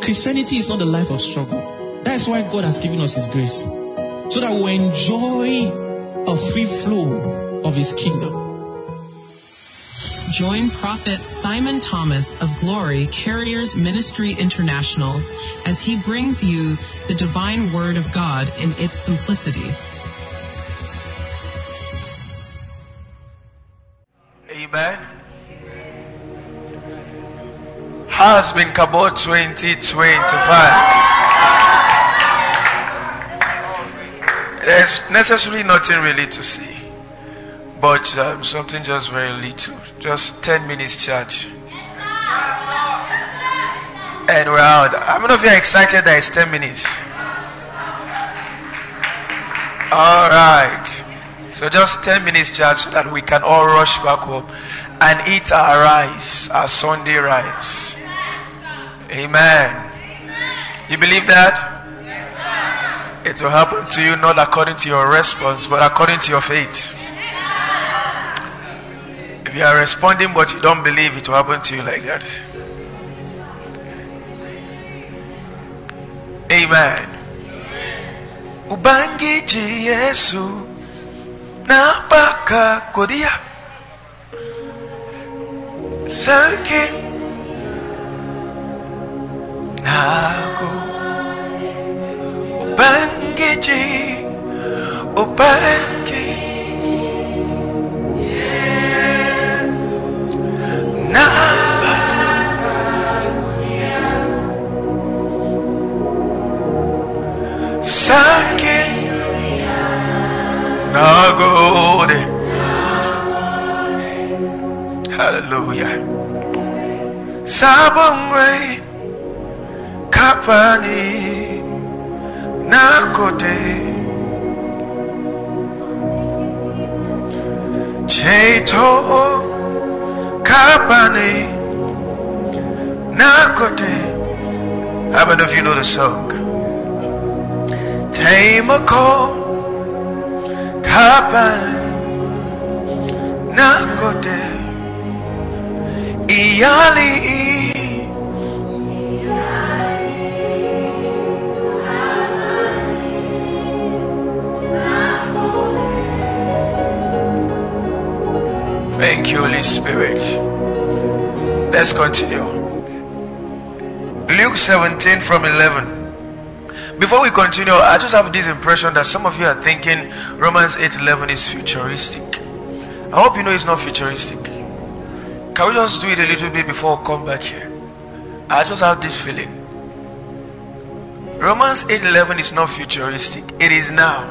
Christianity is not a life of struggle. That's why God has given us His grace. So that we enjoy a free flow of His kingdom. Join Prophet Simon Thomas of Glory Carriers Ministry International as he brings you the divine word of God in its simplicity. Amen. Has been Kabod 2025. There's necessarily nothing really to see. But something just very little. Just 10 minutes charge. And we're out. How many of you are excited that it's 10 minutes? Alright. So just 10 minutes charge so that we can all rush back home and eat our rice, our Sunday rice. Amen. You believe that? It will happen to you not according to your response, but according to your faith. If you are responding but you don't believe, it will happen to you like that. Amen. Ubangiji Yesu na baka kodia Sarki Nago Ubangiji Sakin Nagode. Hallelujah. Sabongwe Kapani Nakode Cheto Kapani Nakode. How many of you know the song? Taimako Kapan Nakode Iyali Thank you, Holy Spirit. Let's continue. Luke 17 from 11. Before we continue, I just have this impression that some of you are thinking Romans 8:11 is futuristic. I hope you know it's not futuristic. Can we just do it a little bit before we come back here? I just have this feeling. Romans 8:11 is not futuristic. It is now.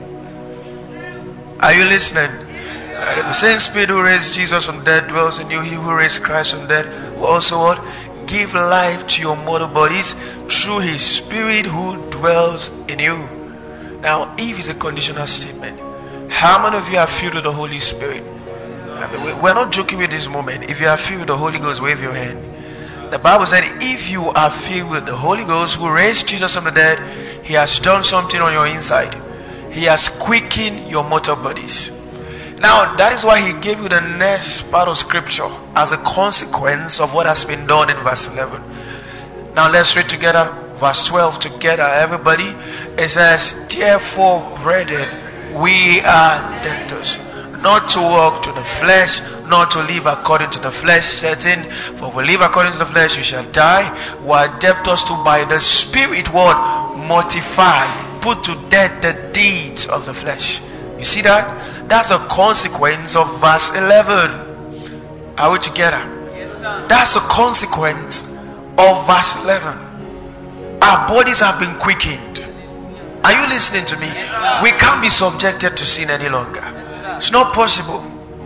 Are you listening? The same Spirit who raised Jesus from dead dwells in you. He who raised Christ from dead will also what? Give life to your mortal bodies through His Spirit who dwells in you. Now, if is a conditional statement. How many of you are filled with the Holy Spirit? I mean, we're not joking with this moment. If you are filled with the Holy Ghost, wave your hand. The Bible said, if you are filled with the Holy Ghost who raised Jesus from the dead, He has done something on your inside. He has quickened your mortal bodies. Now, that is why He gave you the next part of scripture as a consequence of what has been done in verse 11. Now, let's read together verse 12 together, everybody. It says, therefore, brethren, we are debtors, not to walk to the flesh, not to live according to the flesh, certain, for if we live according to the flesh, we shall die. We are debtors to by the Spirit, what? Mortify, put to death the deeds of the flesh. You see that? That's a consequence of verse 11. Are we together? Yes, sir. That's a consequence of verse 11. Our bodies have been quickened. Are you listening to me? Yes, we can't be subjected to sin any longer. It's not possible.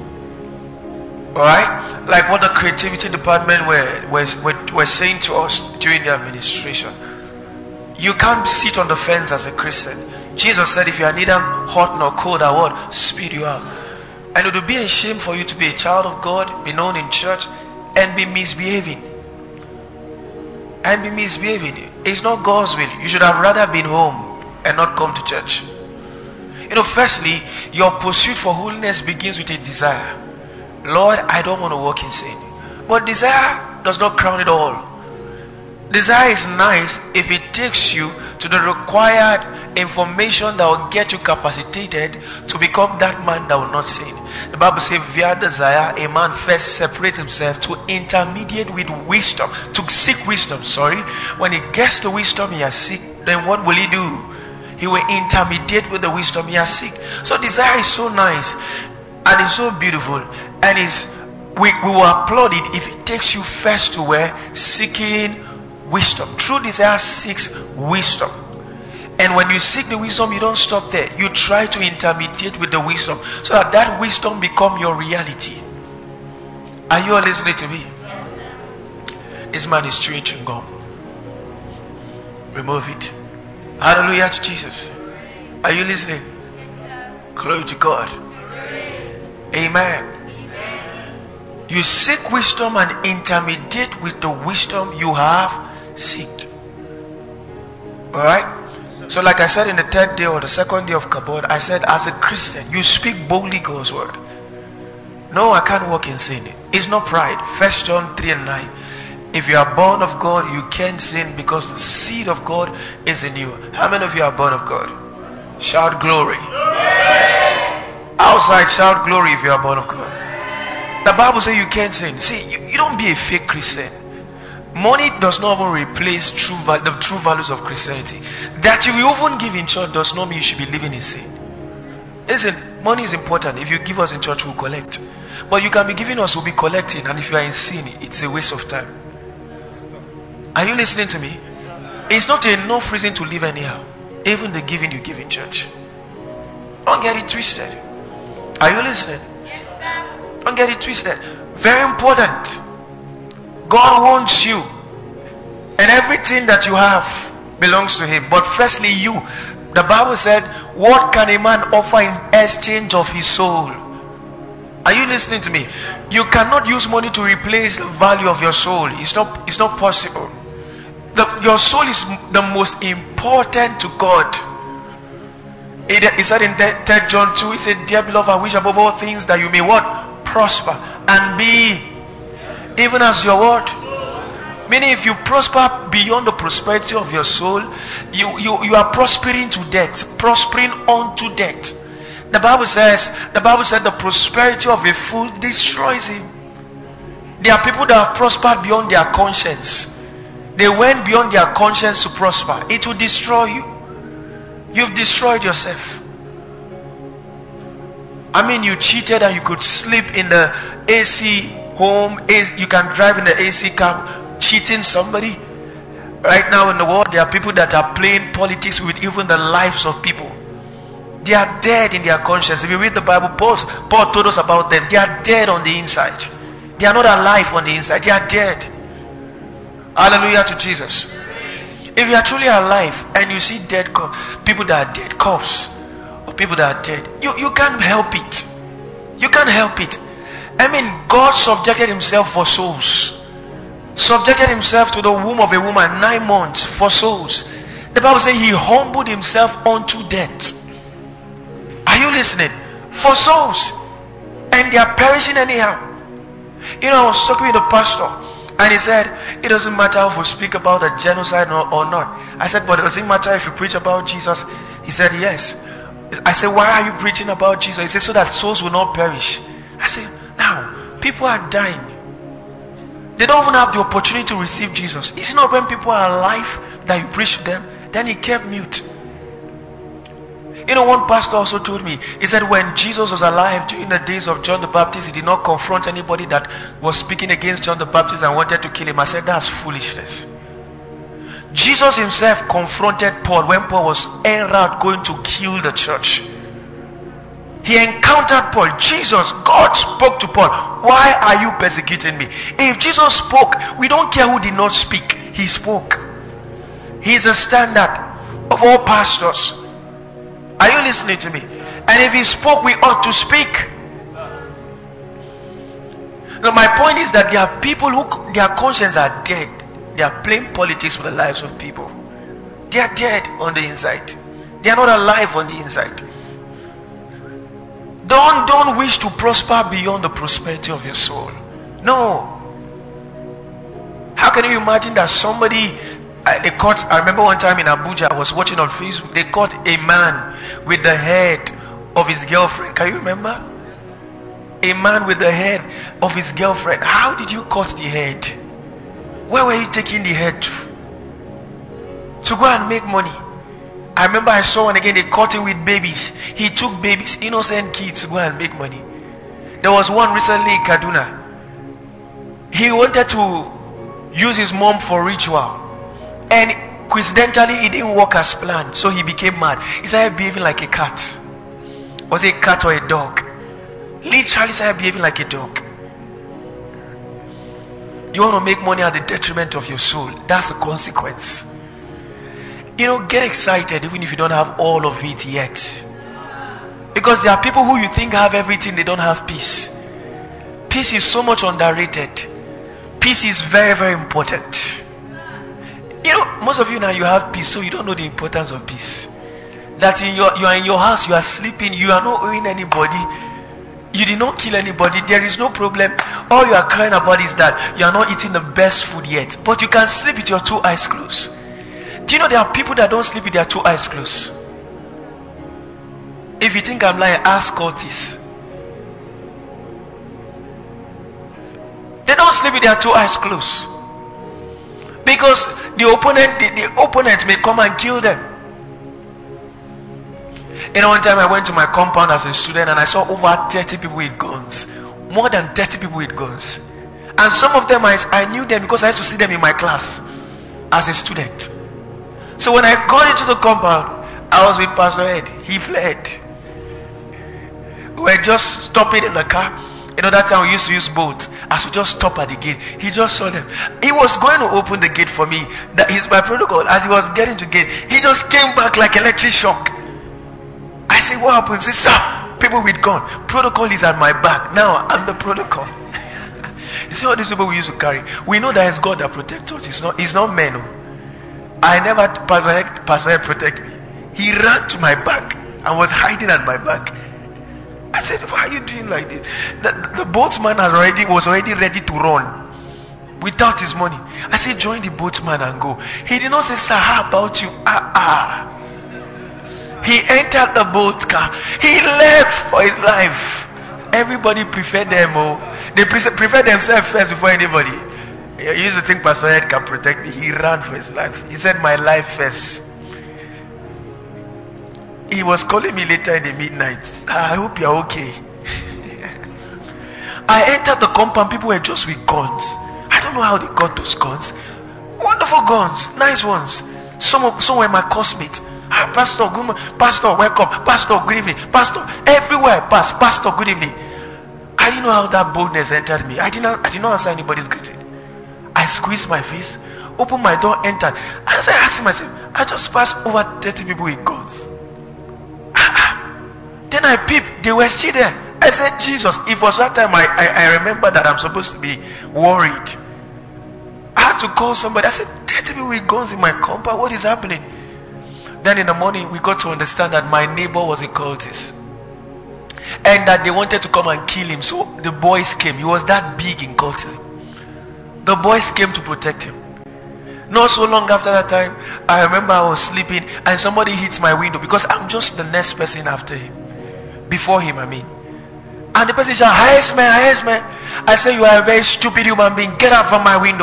Alright? Like what the creativity department were saying to us during their administration. You can't sit on the fence as a Christian. Jesus said, if you are neither hot nor cold, I would spit you out. And it would be a shame for you to be a child of God, be known in church, and be misbehaving. It's not God's will. You should have rather been home and not come to church. You know, firstly, your pursuit for holiness begins with a desire. Lord, I don't want to walk in sin. But desire does not crown it all. Desire is nice if it takes you to the required information that will get you capacitated to become that man that will not sin. The Bible says via desire a man first separates himself to intermediate with wisdom, to seek wisdom, When he gets the wisdom he has seek, then what will he do? He will intermediate with the wisdom he has seek. So desire is so nice and it's so beautiful, and we will applaud it if it takes you first to where? Seeking wisdom. True desire seeks wisdom. And when you seek the wisdom, you don't stop there. You try to intermediate with the wisdom so that that wisdom become your reality. Are you all listening to me? This man is chewing gum. Remove it. Hallelujah to Jesus. Are you listening? Glory to God. Amen. You seek wisdom and intermediate with the wisdom you have seeked. Alright? So like I said in the third day or the second day of Kabod, I said as a Christian, you speak boldly God's word. No, I can't walk in sin. It's not pride. 1 John 3:9. If you are born of God, you can't sin because the seed of God is in you. How many of you are born of God? Shout glory. Outside, shout glory if you are born of God. The Bible says you can't sin. See, you don't be a fake Christian. Money does not even replace the true values of Christianity. That you will even give in church does not mean you should be living in sin. Listen, money is important. If you give us in church, we'll collect. But you can be giving us, we'll be collecting. And if you are in sin, it's a waste of time. Are you listening to me? It's not enough reason to live anyhow. Even the giving you give in church. Don't get it twisted. Are you listening? Don't get it twisted. Very important. God wants you. And everything that you have belongs to Him. But firstly, you. The Bible said, what can a man offer in exchange of his soul? Are you listening to me? You cannot use money to replace the value of your soul. It's not possible. Your soul is the most important to God. He said in 3 John 2, he said, dear beloved, I wish above all things that you may what? Prosper and be even as your word. Meaning if you prosper beyond the prosperity of your soul, you are prospering to death, prospering unto death. The Bible said the prosperity of a fool destroys him. There are people that have prospered beyond their conscience. They went beyond their conscience to prosper. It will destroy you. You've destroyed yourself. I mean, you cheated and you could sleep in the AC home. You can drive in the AC car, cheating somebody. Right now in the world, there are people that are playing politics with even the lives of people. They are dead in their conscience. If you read the Bible, Paul told us about them. They are dead on the inside. They are not alive on the inside. They are dead. Hallelujah to Jesus. If you are truly alive and you see dead people that are dead, corpse, or people that are dead, you can't help it. You can't help it. I mean, God subjected Himself for souls. Subjected Himself to the womb of a woman 9 months for souls. The Bible says He humbled Himself unto death. Are you listening? For souls. And they are perishing anyhow. You know, I was talking with a pastor, and he said, it doesn't matter if we speak about a genocide or not. I said, but it doesn't matter if you preach about Jesus. He said, yes. I said, why are you preaching about Jesus? He said, so that souls will not perish. I said, now, people are dying. They don't even have the opportunity to receive Jesus. It's not when people are alive that you preach to them. Then he kept mute. You know, one pastor also told me, he said when Jesus was alive during the days of John the Baptist, he did not confront anybody that was speaking against John the Baptist and wanted to kill him. I said, that's foolishness. Jesus Himself confronted Paul when Paul was en route going to kill the church. He encountered Paul. God spoke to Paul. Why are you persecuting me? If Jesus spoke, we don't care who did not speak. He spoke. He is a standard of all pastors. Are you listening to me? And if He spoke, we ought to speak. Now my point is that there are people who their conscience are dead. They are playing politics with the lives of people. They are dead on the inside. They are not alive on the inside. Don't wish to prosper beyond the prosperity of your soul. No. How can you imagine that somebody, they caught, I remember one time in Abuja, I was watching on Facebook, they caught a man with the head of his girlfriend. Can you remember? A man with the head of his girlfriend. How did you cut the head? Where were you taking the head to? To go and make money. I remember I saw one again, they caught him with babies. He took babies, innocent kids, to go and make money. There was one recently in Kaduna. He wanted to use his mom for ritual, and coincidentally it didn't work as planned, so he became mad. He started behaving like a cat. Was it a cat or a dog? Literally started behaving like a dog. You want to make money at the detriment of your soul. That's the consequence. Get excited even if you don't have all of it yet. Because there are people who you think have everything, they don't have peace. Peace is so much underrated. Peace is very, very important. Most of you now, you have peace, so you don't know the importance of peace. That you are in your house, you are sleeping, you are not owing anybody, you did not kill anybody, there is no problem. All you are crying about is that you are not eating the best food yet, but you can sleep with your 2 eyes closed. Do you know there are people that don't sleep with their 2 eyes closed? If you think I'm lying, ask Curtis. They don't sleep with their 2 eyes closed. Because the opponent may come and kill them. One time I went to my compound as a student and I saw over 30 people with guns. More than 30 people with guns. And some of them I knew them because I used to see them in my class as a student. So when I got into the compound, I was with Pastor Ed. He fled. We were just stopping in the car. That time we used to use boats. As we just stopped at the gate, he just saw them. He was going to open the gate for me. That is my protocol. As he was getting to the gate, he just came back like electric shock. I said, what happened? He said, sir, people with gun. Protocol is at my back. Now I'm the protocol. You see all these people we used to carry. We know that it's God that protects us. It's not men. I never Pastor Ed protect me. He ran to my back and was hiding at my back. I said, why are you doing like this? The boatman was already ready to run without his money. I said, join the boatman and go. He did not say, sir, how about you? He entered the boat car. He left for his life. Everybody preferred them. They prefer themselves first before anybody. He used to think Pastor Ed can protect me. He ran for his life. He said, my life first. He was calling me later in the midnight. I hope you're okay. I entered the compound. People were just with guns. I don't know how they got those guns. Wonderful guns. Nice ones. Some were my classmates. Pastor, good morning. Pastor, welcome. Pastor, good evening. Pastor, everywhere I pass. Pastor, good evening. I didn't know how that boldness entered me. I did not answer anybody's greeting. I squeezed my face, opened my door, entered. As I asked myself, I just passed over 30 people with guns. Then I peeped, they were still there. I said, Jesus, it was that time I remember that I'm supposed to be worried. I had to call somebody. I said, 30 people with guns in my compound, what is happening? Then in the morning, we got to understand that my neighbor was a cultist. And that they wanted to come and kill him. So the boys came. He was that big in cultism. The boys came to protect him. Not so long after that time, I remember I was sleeping and somebody hit my window because I'm just the next person after him. Before him, I mean. And the person said, highest man. I said, you are a very stupid human being. Get out from my window.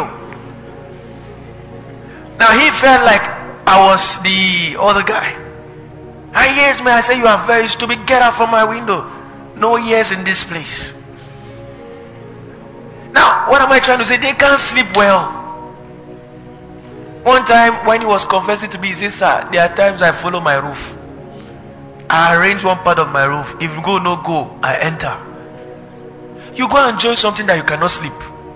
Now he felt like I was the other guy. Highest man, I said, you are very stupid. Get out from my window. No ears in this place. Now, what am I trying to say? They can't sleep well. One time when he was confessing to me, he said, sir, there are times I follow my roof. I arrange one part of my roof. If you go, no go, I enter. You go and enjoy something that you cannot sleep.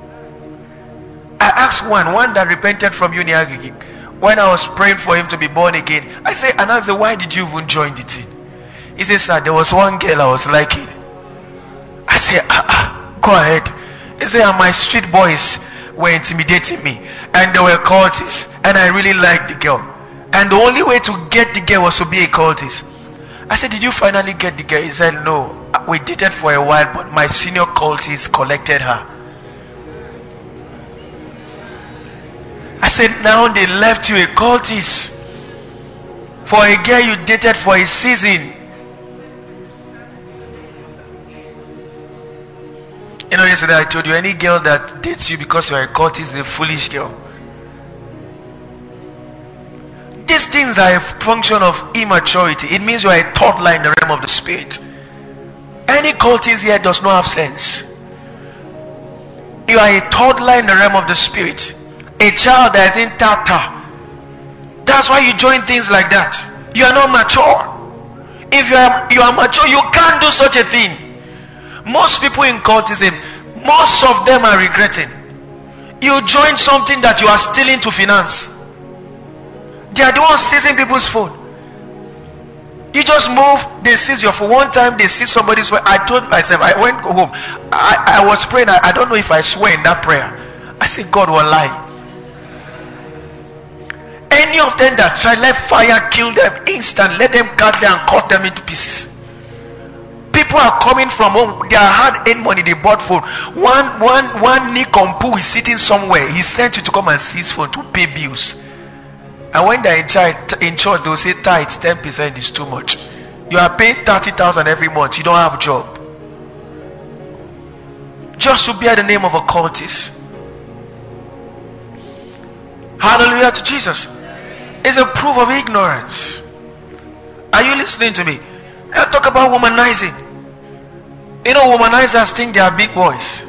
I asked one that repented from Uniagri. When I was praying for him to be born again, I said, why did you even join the team? He said, sir, there was one girl I was liking. I said, go ahead. He said, and my street boys were intimidating me. And they were cultists. And I really liked the girl. And the only way to get the girl was to be a cultist. I said, did you finally get the girl? He said, no. We dated for a while, but my senior cultist collected her. I said, now they left you a cultist for a girl you dated for a season. You know, yesterday I told you, any girl that dates you because you are a cultist is a foolish girl. These things are a function of immaturity. It means you are a toddler in the realm of the spirit. Any cultist here does not have sense. You are a toddler in the realm of the spirit. A child that is in tata. That's why you join things like that. You are not mature. If you are mature, you can't do such a thing. Most people in cultism, most of them are regretting. You join something that you are stealing to finance. They are the ones seizing people's phone. You just move, they seize your phone. One time they seize somebody's phone. I told myself, I went home. I was praying. I don't know if I swear in that prayer. I said, God will lie. Any of them that try, let fire kill them instant. Let them cut them and cut them into pieces. People are coming from home. They are hard-earned money. They bought phone. One Nick Ompu is sitting somewhere. He sent you to come and seize phone to pay bills. And when they're in church, they'll say tithes 10% is too much. You are paying 30,000 every month. You don't have a job. Just to bear the name of a cultist. Hallelujah to Jesus. It's a proof of ignorance. Are you listening to me? Let's talk about womanizing. You know, womanizers think they are big boys.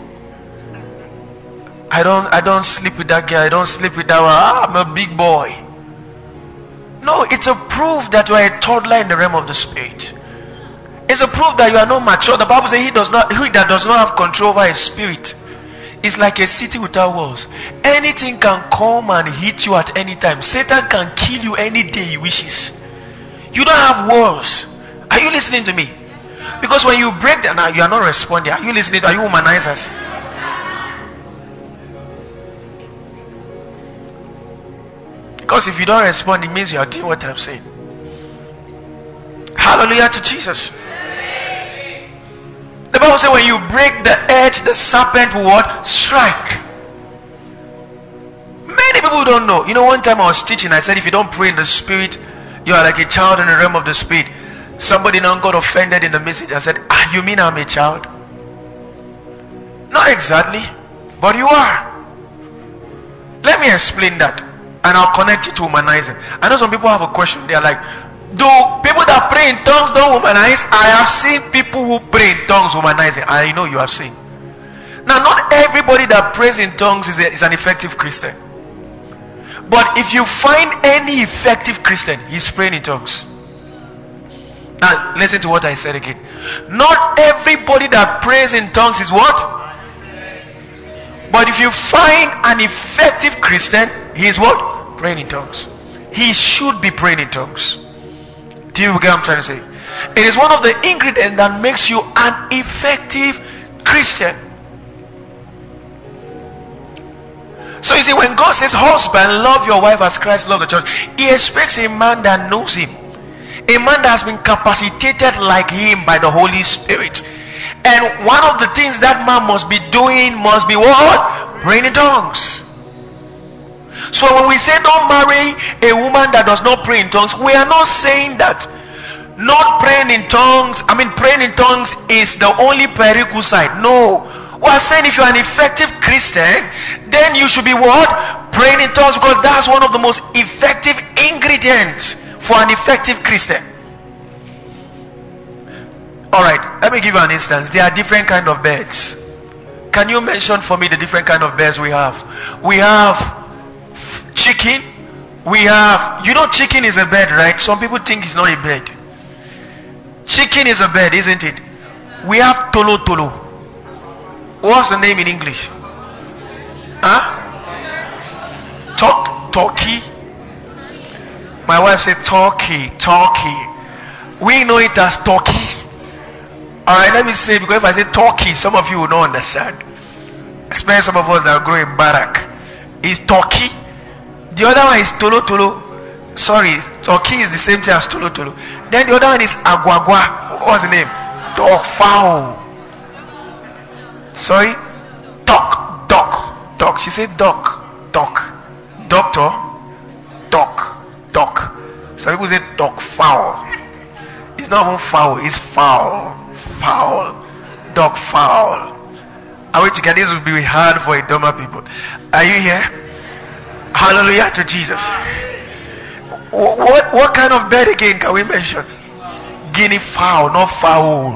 I don't sleep with that girl. I don't sleep with that one. I'm a big boy. No, it's a proof that you are a toddler in the realm of the spirit. It's a proof that you are not mature. The Bible says he that does not have control over his spirit is like a city without walls. Anything can come and hit you at any time. Satan can kill you any day he wishes. You don't have walls. Are you listening to me? Because when you break them, now you are not responding. Are you listening? Are you humanizers? Because if you don't respond, it means you are doing what I'm saying. Hallelujah to Jesus. The Bible says when you break the edge, the serpent will what? Strike. Many people don't know. You know, one time I was teaching, I said if you don't pray in the spirit, you are like a child in the realm of the spirit. Somebody now got offended in the message. I said, you mean I'm a child? Not exactly, but you are. Let me explain that. And I'll connect it to humanizing. I know some people have a question. They are like, do people that pray in tongues don't humanize? I have seen people who pray in tongues humanizing. I know you have seen. Now, not everybody that prays in tongues is an effective Christian. But if you find any effective Christian, he's praying in tongues. Now, listen to what I said again. Not everybody that prays in tongues is what? But if you find an effective Christian, he is what? Praying in tongues. He should be praying in tongues. Do you get what I'm trying to say? It is one of the ingredients that makes you an effective Christian. So you see, when God says, husband, love your wife as Christ loved the church, he expects a man that knows him. A man that has been capacitated like him by the Holy Spirit. And one of the things that man must be doing must be what? Praying in tongues. So when we say don't marry a woman that does not pray in tongues, we are not saying that not praying in tongues, praying in tongues is the only prerequisite. No. We are saying if you are an effective Christian, then you should be what? Praying in tongues, because that's one of the most effective ingredients for an effective Christian. Alright, let me give you an instance. There are different kind of beds. Can you mention for me the different kind of beds we have? We have chicken. We have, chicken is a bed, right? Some people think it's not a bed. Chicken is a bed, isn't it? We have tolo tolo. What's the name in English? Turkey. My wife said turkey. We know it as turkey. Alright, let me say, because if I say turkey, some of you will not understand. Especially some of us that grow in Barak. It's turkey. The other one is tolo tolo. Sorry, turkey is the same thing as tolo tolo. Then the other one is agwagwa. What's the name? Dog fowl. Sorry? Duck. She said duck. doctor? Duck. Some people say duck fowl. It's not even foul, it's foul. Duck fowl. I wish this would be hard for a dumber people. Are you here? Hallelujah to Jesus. What kind of bird again can we mention? Guinea fowl, not fowl.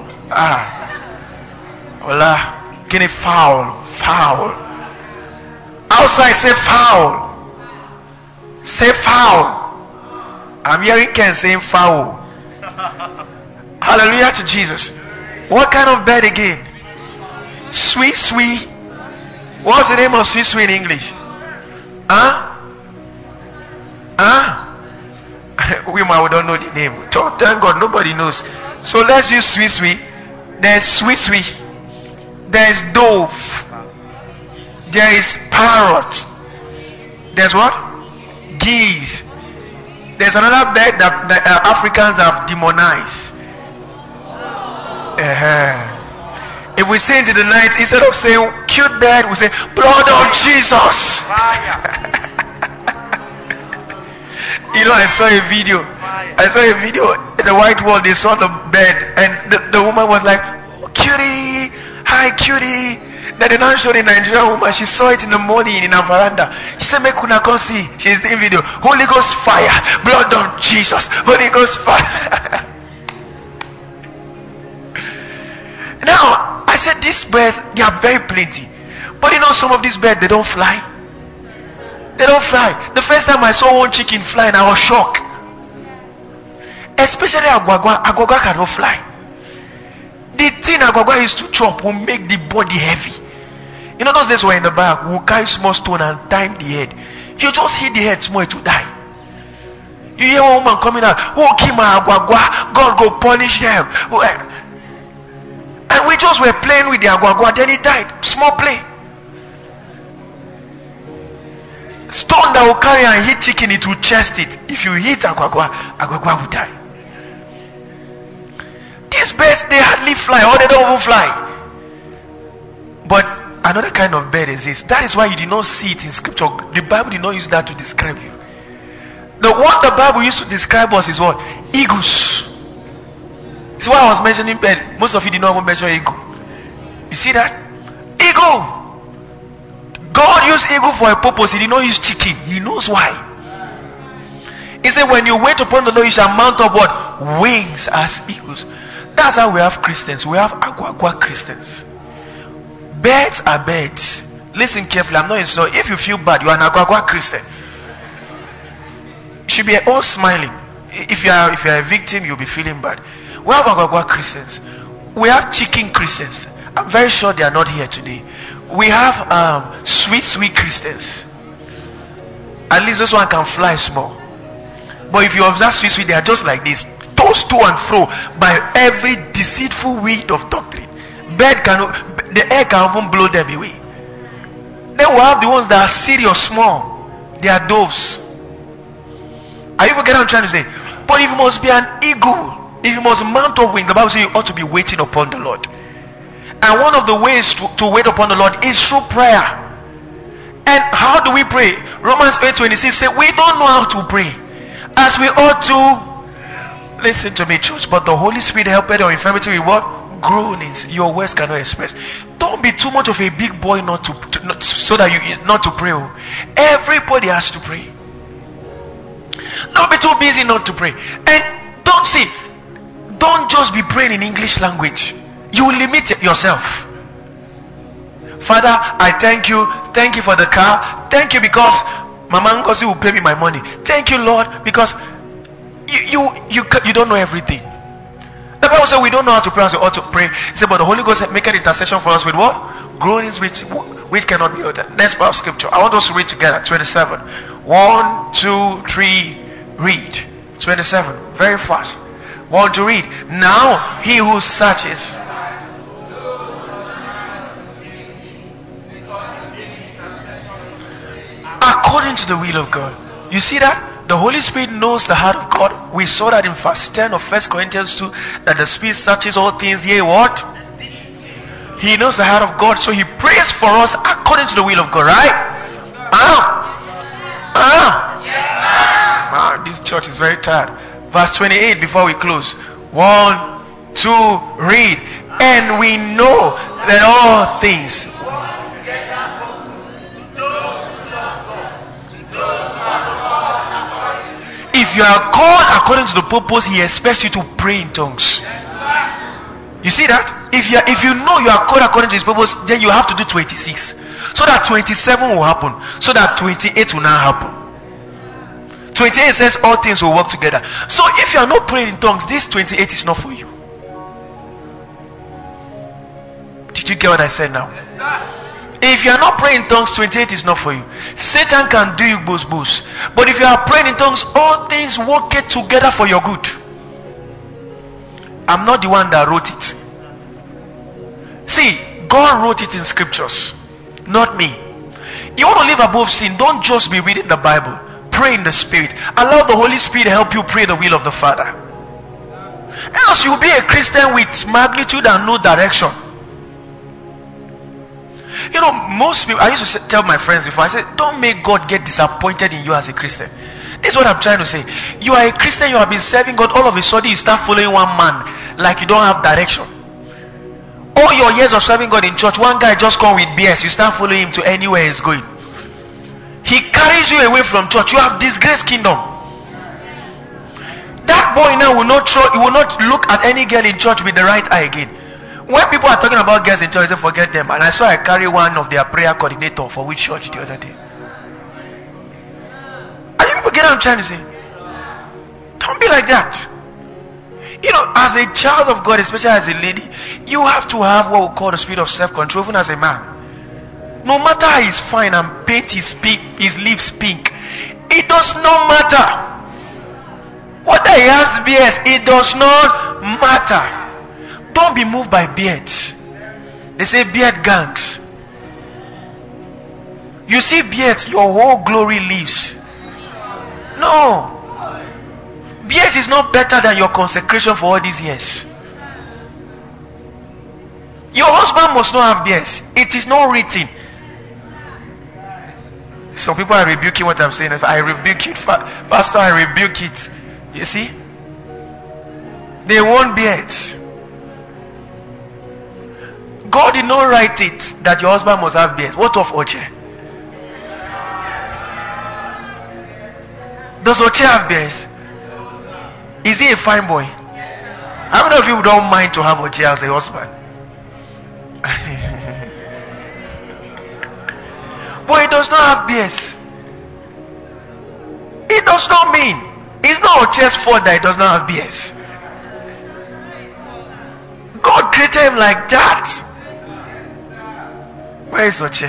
Hola. Guinea fowl. Outside say fowl. Say fowl. I'm hearing Ken saying fowl. Hallelujah to Jesus. What kind of bird again? Sweet. What's the name of sweet in English? We don't know the name. Thank God nobody knows. So let's use sweet. There's sweet. There's dove. There is parrot. There's what? Geese. There's another bird that the Africans have demonized. If we say into the night, instead of saying cute bird, we say blood of Jesus. I saw a video in the white wall. They saw the bed, and the woman was like, oh, cutie, hi cutie. Then they now showed a Nigerian woman. She saw it in the morning in her veranda. She said, make una come see. She's in video. Holy Ghost fire, blood of Jesus, Holy Ghost fire. Now I said these birds, they are very plenty, but some of these birds, they don't fly. The first time I saw one chicken flying, I was shocked. Especially agwagwa. Agwagwa cannot fly. The thing agwagwa used to chop will make the body heavy. Those days we're in the back, we'll carry small stone and time the head. You just hit the head small, it will die. You hear one woman coming out, oh, kill my agwagwa, God go punish them. And we just were playing with the agwagwa, then he died. Small play. Stone that will carry and hit chicken, it will chest it. If you hit agwagwa will die. These birds, they hardly fly, or they don't even fly. But another kind of bird exists. That is why you did not see it in scripture. The Bible did not use that to describe you. The one the Bible used to describe us is what? Eagles. See why I was mentioning bird. Most of you did not even mention eagle. You see that? Eagle. God used eagle for a purpose. He did not use chicken. He knows why. He said, when you wait upon the Lord, you shall mount up what? Wings as eagles. That's how we have Christians. We have agwagwa Christians. Birds are birds. Listen carefully. I'm not insulting. If you feel bad, you are an agwagwa Christian. You should be all smiling. If you are a victim, you'll be feeling bad. We have agwagwa Christians. We have chicken Christians. I'm very sure they are not here today. We have sweet Christians. At least this one can fly small. But if you observe sweet, they are just like this, tossed to and fro by every deceitful wind of doctrine. The air can even blow them away. Then we have the ones that are serious, small. They are doves. Are you getting what I'm trying to say? But if you must be an eagle, if you must mount up wing, the Bible says you ought to be waiting upon the Lord. And one of the ways to wait upon the Lord is through prayer. And how do we pray? Romans 8:26 says we don't know how to pray as we ought to. Listen to me, church. But the Holy Spirit helped your infirmity with what? Groanings. Your words cannot express. Don't be too much of a big boy not to pray. Everybody has to pray. Don't be too busy not to pray. And don't just be praying in English language. You will limit yourself. Father, I thank you for the car. Thank you because Mama Ngozi will pay me my money. Thank you, Lord, because you don't know everything. The Bible says we don't know how to pray as we ought to pray. It said, but the Holy Ghost make an intercession for us with what? Groanings which cannot be uttered. Next part of scripture. I want us to read together. 27. 1, 2, 3, read. 27. Very fast. 1 to read. Now he who searches. According to the will of God. You see that? The Holy Spirit knows the heart of God. We saw that in verse 10 of 1 Corinthians 2, that the Spirit searches all things. Yea, what? He knows the heart of God, so he prays for us according to the will of God, right? This church is very tired. Verse 28 before we close. 1, 2, read. And we know that all things. If you are called according to the purpose, He expects you to pray in tongues. You see that? If you know you are called according to His purpose, then you have to do 26. So that 27 will happen. So that 28 will now happen. 28 says all things will work together. So if you are not praying in tongues, this 28 is not for you. Did you get what I said now? If you are not praying in tongues, 28 is not for you. Satan can do you boast. But if you are praying in tongues, all things work together for your good. I'm not the one that wrote it. See, God wrote it in scriptures, not me. You want to live above sin, don't just be reading the Bible. Pray in the Spirit. Allow the Holy Spirit help you pray the will of the Father. Else you'll be a Christian with magnitude and no direction. You know, most people, I used to tell my friends before, I said, don't make God get disappointed in you as a Christian. This is what I'm trying to say. You are a Christian, you have been serving God, all of a sudden you start following one man like you don't have direction. All your years of serving God in church, one guy just come with BS, you start following him to anywhere he's going. He carries you away from church. You have disgraced kingdom. That boy now will not look at any girl in church with the right eye again. When people are talking about girls in church, they forget them. And I saw I carry one of their prayer coordinator for which church the other day. Are you people get what I'm trying to say? Don't be like that. You know, as a child of God, especially as a lady, you have to have what we call the spirit of self-control, even as a man. No matter how he's fine and paint his lips pink, it does not matter. Whether he has beards, it does not matter. Don't be moved by beards. They say beard gangs. You see beards, your whole glory leaves. No. Beards is not better than your consecration for all these years. Your husband must not have beards. It is not written. Some people are rebuking what I'm saying. If I rebuke it, Pastor, I rebuke it. You see? They want beards. God did not write it that your husband must have beards. What of Oche? Does Oche have beards? Is he a fine boy? How many of you don't mind to have Oche as a husband? But it does not have beards. It does not mean it's not Oche's fault that it does not have beards. God created him like that. Where is Oche?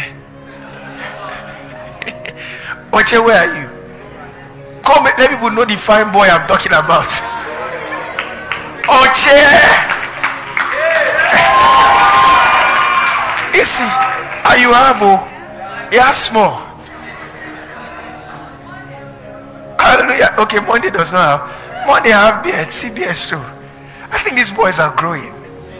Oche, where are you? Come, let people know the fine boy I'm talking about. Oche! You see, are you able? Yeah, small. Hallelujah. Okay, Monday does not have. Monday have beard. See beards too. I think these boys are growing.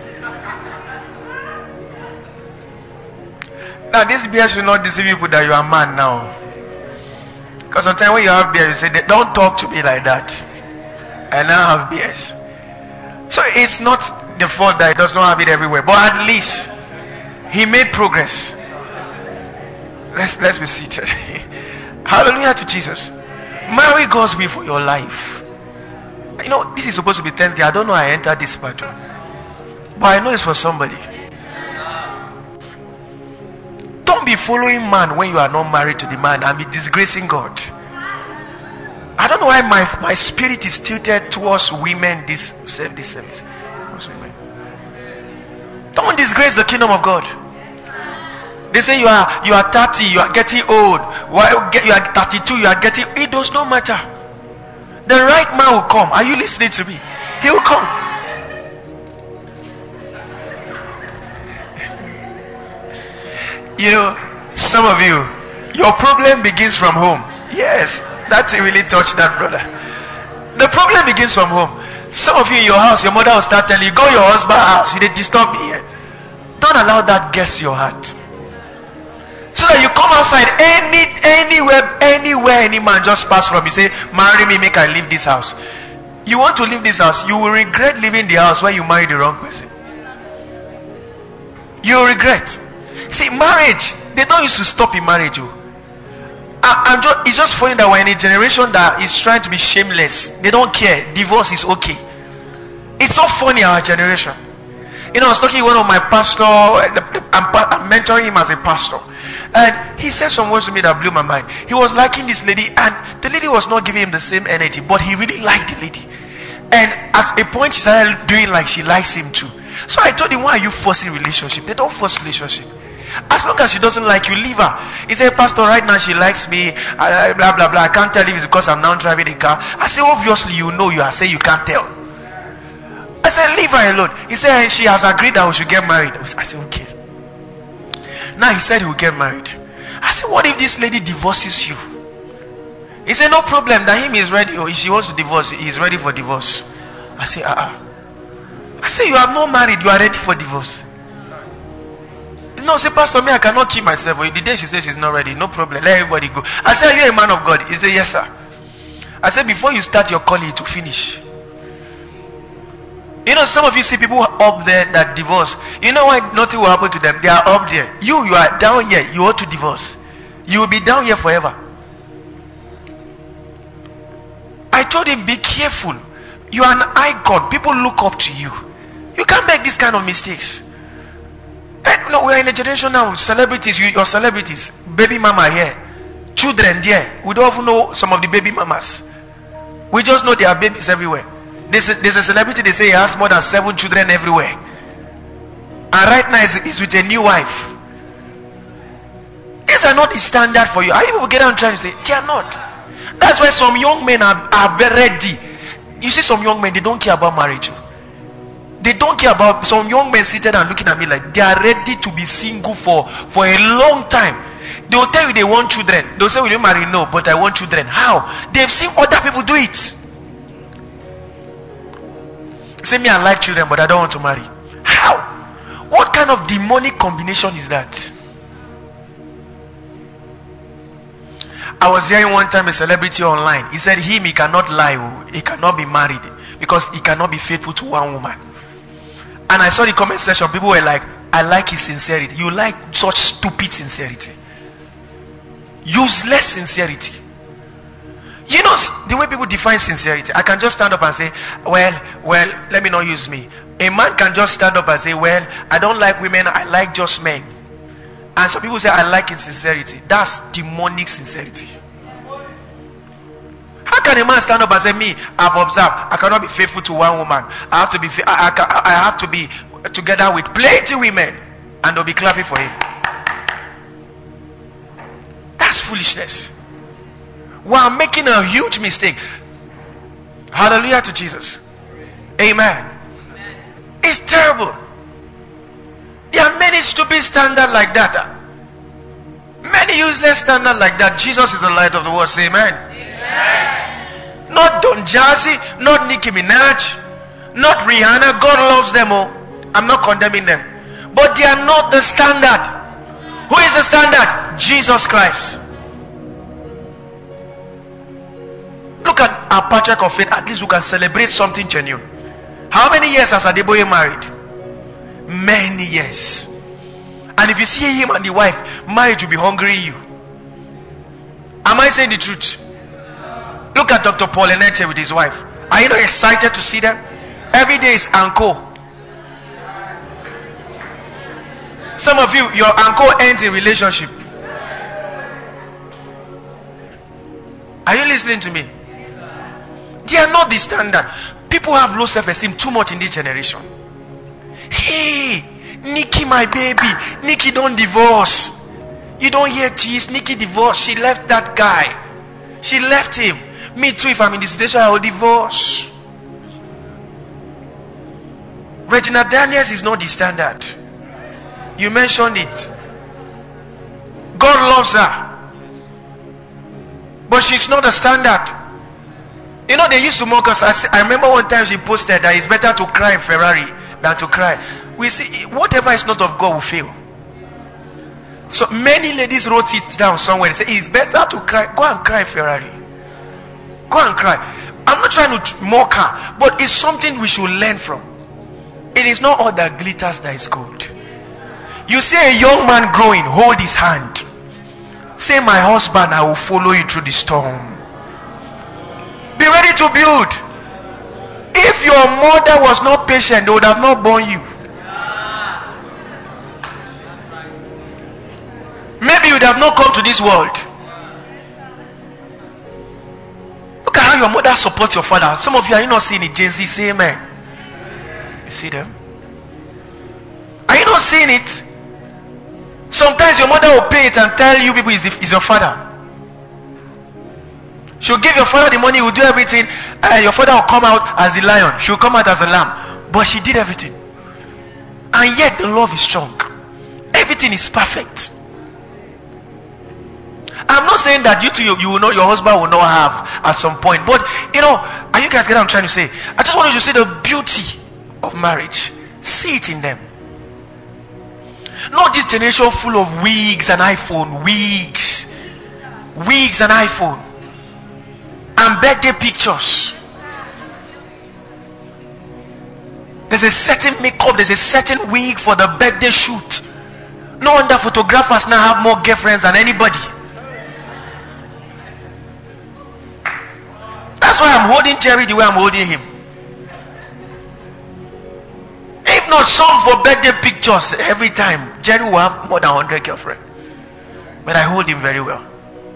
Now, this beard should not deceive people that you are a man now. Because sometimes when you have beard, you say, don't talk to me like that. I now have beards. So it's not the fault that he does not have it everywhere. But at least he made progress. Let's be seated. Hallelujah to Jesus. Marry God's will for your life. You know, this is supposed to be Thanksgiving. I don't know how I entered this battle, but I know it's for somebody. Don't be following man when you are not married to the man and be disgracing God. I don't know why my spirit is tilted towards women this service. Don't disgrace the kingdom of God. They say you are 30, you are getting old. You are 32, you are getting. It does not matter. The right man will come. Are you listening to me? He will come. You know, some of you, your problem begins from home. Yes, that really touched that brother. The problem begins from home. Some of you in your house, your mother will start telling you, go to your husband's house. You didn't disturb me here. Don't allow that guess your heart. So that you come outside, anywhere any man just pass from, you say, marry me, make I leave this house. You want to leave this house, you will regret leaving the house when you marry the wrong person. You will regret. See, marriage, they don't used to stop in marriage. It's just funny that we're in a generation that is trying to be shameless. They don't care. Divorce is okay. It's so funny, our generation. You know, I was talking to one of my pastor. I'm mentoring him as a pastor, and he said some words to me that blew my mind. He was liking this lady, and the lady was not giving him the same energy, but he really liked the lady. And at a point, she started doing like she likes him too. So I told him, why are you forcing relationship? They don't force relationship. As long as she doesn't like you, leave her. He said, Pastor, right now she likes me, blah blah blah. I can't tell if it's because I'm now driving a car. I said, obviously you know, you are saying you can't tell. I said, leave her alone. He said, and she has agreed that we should get married. I said, okay. Now he said he will get married. I said, what if this lady divorces you? He said, no problem, that him is ready. Or if she wants to divorce, he is ready for divorce. I said, I said, you have not married, you are ready for divorce. No, say, Pastor, me, I cannot keep myself. The day she says she's not ready, no problem, let everybody go. I said, are you a man of God? He said, yes, sir. I said, before you start your calling to finish. You know, some of you see people up there that divorce. You know why nothing will happen to them? They are up there. You are down here. You ought to divorce. You will be down here forever. I told him, be careful. You are an icon. People look up to you. You can't make this kind of mistakes. No, we are in a generation now. Celebrities, your celebrities, baby mama here, children there. We don't even know some of the baby mamas. We just know there are babies everywhere. There's a celebrity, they say he has more than 7 children everywhere. And right now he's with a new wife. These are not the standard for you. Are you people get out and try to say, they are not. That's why some young men are very ready. You see some young men, they don't care about marriage. They don't care about, some young men seated and looking at me like they are ready to be single for a long time. They will tell you they want children. They'll say, will you marry? No, but I want children. How? They've seen other people do it. Say, me, I like children, but I don't want to marry. How? What kind of demonic combination is that? I was hearing one time a celebrity online. He said he cannot lie. He cannot be married because he cannot be faithful to one woman. And I saw the comment section. People were like, I like his sincerity. You like such stupid sincerity. Useless sincerity. You know the way people define sincerity. I can just stand up and say, well, let me not use me. A man can just stand up and say, well, I don't like women, I like just men. And some people say, I like insincerity. That's demonic sincerity. How can a man stand up and say, me, I've observed, I cannot be faithful to one woman. I have to be together with plenty women, and they'll be clapping for him. That's foolishness. We are making a huge mistake. Hallelujah to Jesus. Amen. It's terrible. There are many stupid standards like that. Many useless standards like that. Jesus is the light of the world. Say amen. Amen. Not Don Jazzy, not Nicki Minaj, not Rihanna. God loves them all. I'm not condemning them. But they are not the standard. Who is the standard? Jesus Christ. Look at our patriarch of faith. At least we can celebrate something genuine. How many years has Adeboye married? Many years. And if you see him and the wife, marriage will be hungering you. Am I saying the truth? Look at Dr. Paul Eneche with his wife. Are you not excited to see them? Every day is Anko. Some of you, your Anko ends in relationship. Are you listening to me? They are not the standard. People have low self-esteem too much in this generation. Hey, Nikki, my baby. Nikki don't divorce. You don't hear tease. Nikki divorced. She left that guy. She left him. Me too, if I'm in this situation, I will divorce. Regina Daniels is not the standard. You mentioned it. God loves her, but she's not the standard. You know, they used to mock us. I remember one time she posted that it's better to cry in Ferrari than to cry. We see, whatever is not of God will fail. So many ladies wrote it down somewhere. They say it's better to cry. Go and cry, Ferrari. Go and cry. I'm not trying to mock her, but it's something we should learn from. It is not all that glitters that is gold. You see a young man growing, hold his hand. Say, my husband, I will follow you through the storm. Be ready to build. If your mother was not patient, they would have not born you. Maybe you would have not come to this world. Look at how your mother supports your father. Some of you are not seeing it. Gen Z, say amen. You see them? Are you not seeing it? Sometimes your mother will pay it and tell you people is your father. She'll give your father the money, he will do everything, and your father will come out as a lion. She'll come out as a lamb. But she did everything. And yet the love is strong. Everything is perfect. I'm not saying that you will not, your husband will not have at some point. But are you guys getting what I'm trying to say? I just want you to see the beauty of marriage. See it in them. Not this generation full of wigs and iPhone. Wigs and iPhone. And birthday pictures. There's a certain makeup, there's a certain wig for the birthday shoot. No wonder photographers now have more girlfriends than anybody. That's why I'm holding Jerry the way I'm holding him. If not some for birthday pictures every time, Jerry will have more than 100 girlfriends. But I hold him very well.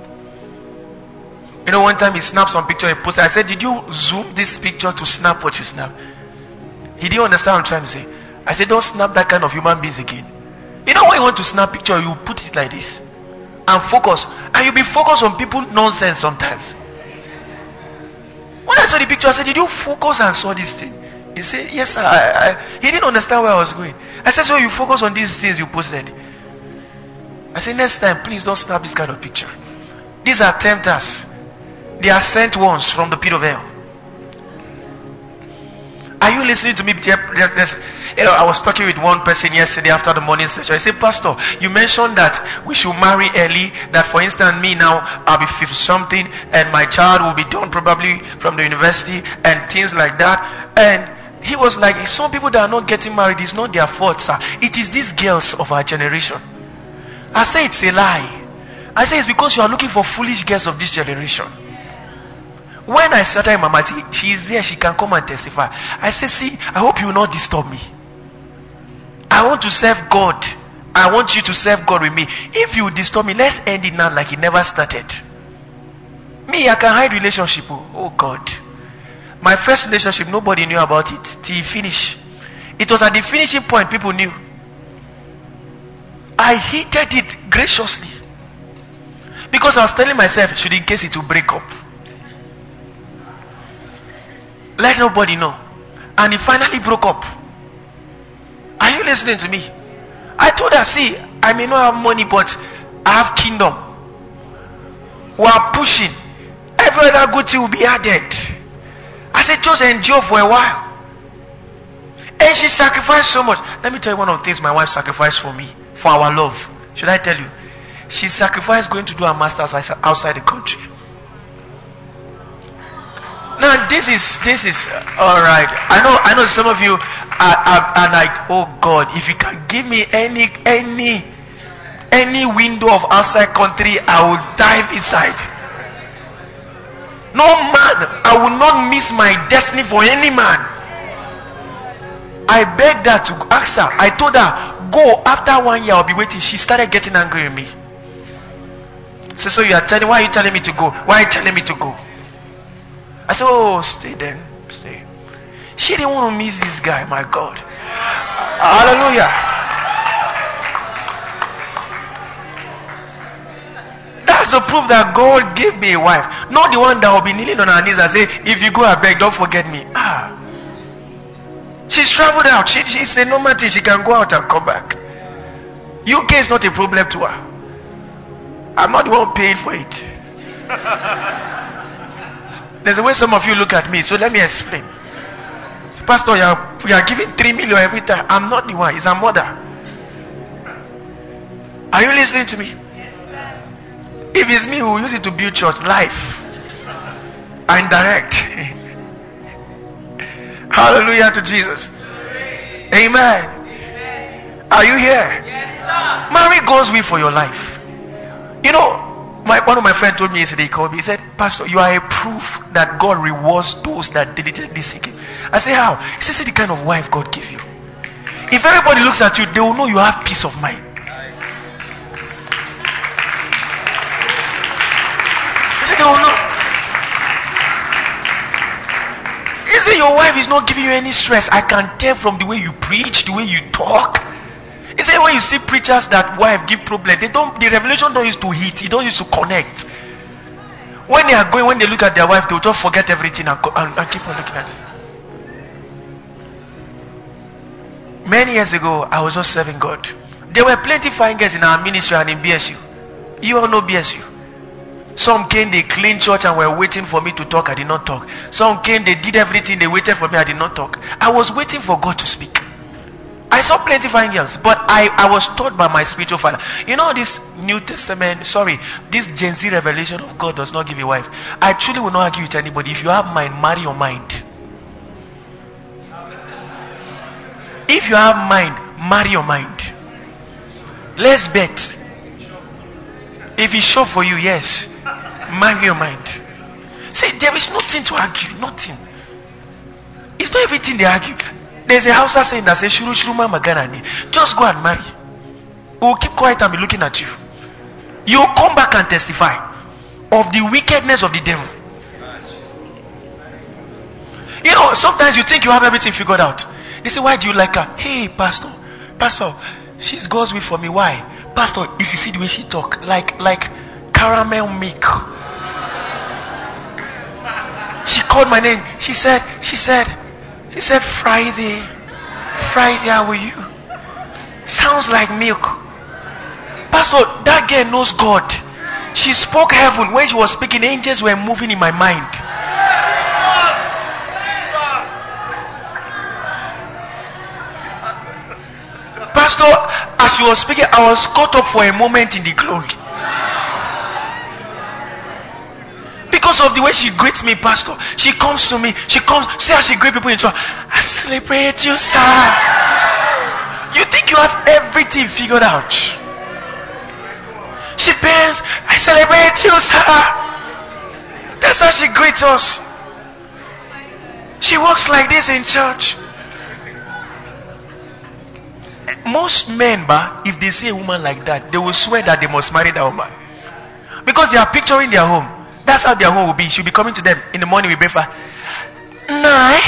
One time he snapped some picture, he posted. I said, did you zoom this picture to snap what you snap? He didn't understand what I'm trying to say. I said, don't snap that kind of human beings again. When you want to snap picture, you put it like this and focus. And you'll be focused on people nonsense sometimes. When I saw the picture, I said, did you focus and saw this thing? He said, yes, sir. He didn't understand where I was going. I said, so you focus on these things you posted. I said, next time, please don't snap this kind of picture. These are tempters. They are sent ones from the pit of hell. Are you listening to me? I was talking with one person yesterday after the morning session. I said, Pastor, you mentioned that we should marry early. That for instance, me now, I'll be 50 something and my child will be done probably from the university and things like that. And he was like, some people that are not getting married, it's not their fault, sir. It is these girls of our generation. I say it's a lie. I say it's because you are looking for foolish girls of this generation. When I started Mama T, she is there, she can come and testify. I say, see, I hope you will not disturb me. I want to serve God. I want you to serve God with me. If you disturb me, let's end it now like it never started. Me, I can hide relationship. Oh God. My first relationship, nobody knew about it till it finished. It was at the finishing point people knew. I hated it graciously. Because I was telling myself, should in case it will break up. Let nobody know. And it finally broke up. Are you listening to me? I told her, see, I may not have money, but I have kingdom. We are pushing. Every other good thing will be added. I said, just endure for a while. And she sacrificed so much. Let me tell you one of the things my wife sacrificed for me, for our love. Should I tell you? She sacrificed going to do her master's outside the country. Now this is all right. I know some of you are like, oh God, if you can give me any window of outside country, I will dive inside. No man, I will not miss my destiny for any man. I begged her to ask her. I told her, go. After 1 year, I'll be waiting. She started getting angry with me. So you are telling? Why are you telling me to go? Why are you telling me to go? I said, oh, stay then. Stay. She didn't want to miss this guy, my God. Hallelujah. That's the proof that God gave me a wife. Not the one that will be kneeling on her knees and say, if you go, I beg, don't forget me. She's traveled out. She's a normal thing. She can go out and come back. UK is not a problem to her. I'm not the one paying for it. There's a way some of you look at me, so let me explain. So, Pastor, you are giving 3 million every time. I'm not the one, it's her mother. Are you listening to me? If it's me, we'll use it to build church life and direct. Hallelujah to Jesus. Amen. Are you here? Marry God's will for your life. You know, one of my friends told me yesterday, he called me, he said, Pastor, you are a proof that God rewards those that diligently seek Him. I say, how? He says, see the kind of wife God gave you. If everybody looks at you, they will know you have peace of mind. He said, they will know. He said, your wife is not giving you any stress. I can tell from the way you preach, the way you talk. He said, when you see preachers that wife give problem, the revelation don't use to hit, it don't use to connect. When they are going, when they look at their wife, they will just forget everything and keep on looking at this. Many years ago, I was just serving God. There were plenty of fine girls in our ministry and in BSU. You all know BSU. Some came, they cleaned church and were waiting for me to talk. I did not talk. Some came, they did everything, they waited for me. I did not talk. I was waiting for God to speak. I saw plenty of fine girls, but I was taught by my spiritual father. You know, this New Testament, this Gen Z revelation of God does not give a wife. I truly will not argue with anybody. If you have mind, marry your mind. If you have mind, marry your mind. Let's bet. If it's sure for you, yes, marry your mind. Say, there is nothing to argue, nothing. It's not everything they argue. There's a Hausa saying that says, Shuru Shuru Mama Ganani. Just go and marry. We'll keep quiet and be looking at you. You'll come back and testify of the wickedness of the devil. You know, sometimes you think you have everything figured out. They say, why do you like her? Hey, Pastor, she's God's will for me. Why? Pastor, if you see the way she talk, like caramel milk. She called my name. She said, Friday, how are you? Sounds like milk. Pastor, that girl knows God. She spoke heaven. When she was speaking, angels were moving in my mind. Pastor, as she was speaking, I was caught up for a moment in the glory. Because of the way she greets me, Pastor. She comes to me. See how she greets people in church. I celebrate you, sir. You think you have everything figured out. She bends. I celebrate you, sir. That's how she greets us. She walks like this in church. Most men, if they see a woman like that, they will swear that they must marry that woman. Because they are picturing their home. That's how their home will be. She'll be coming to them in the morning with breakfast. Nine.